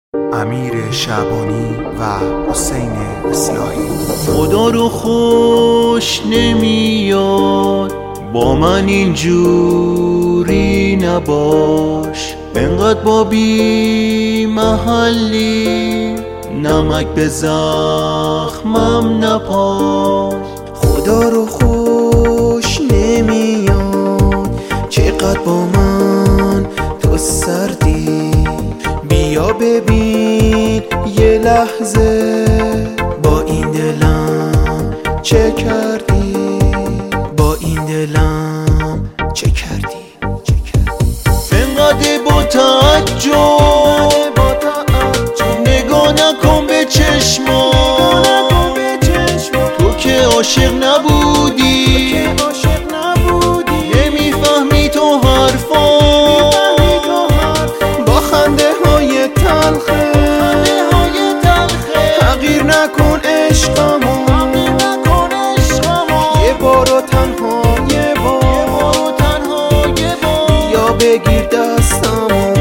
امیر شعبانی و حسین اصلاحی. خدا رو خوش نمیاد با من اینجوری نباش، انقدر با بی محلی نمک به زخمم نپاش. خدا رو خوش نمیاد چقدر با من تو سردی، بیا ببین یه لحظه با این دلم چه کردی، با این دلم چه کردی. انقدر با تعجب نگاه نکن به چشمام، تو که عاشق نبودی، نمیفهمی تو حرفام، با خنده های تلخه تغییر نکن عشقمو، یه بار و تنها یه بار یا بگیر دستمو.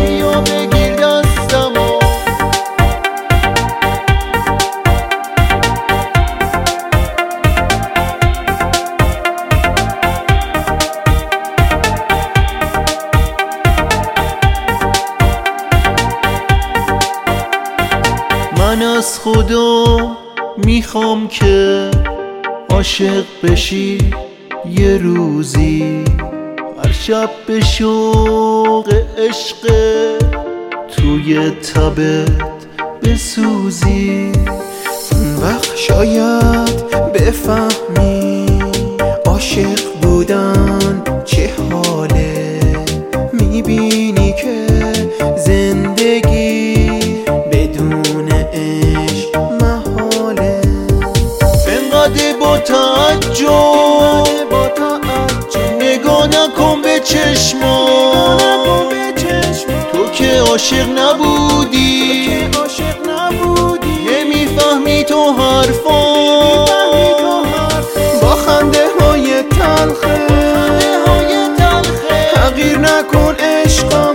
من از خدا میخوام که عاشق بشی یه روزی، هر شب به شوق عشق توی تبت بسوزی. اون وقت شاید بفهمی عاشق بودن چه حاله، میبینی که زندگی بدون عشق محاله. انقدر با تعجب نگاه نکن به چشمام، تو که عاشق نبودی، نمیفهمی تو حرفام، با خنده های تلخه تغییر نکن عشقم.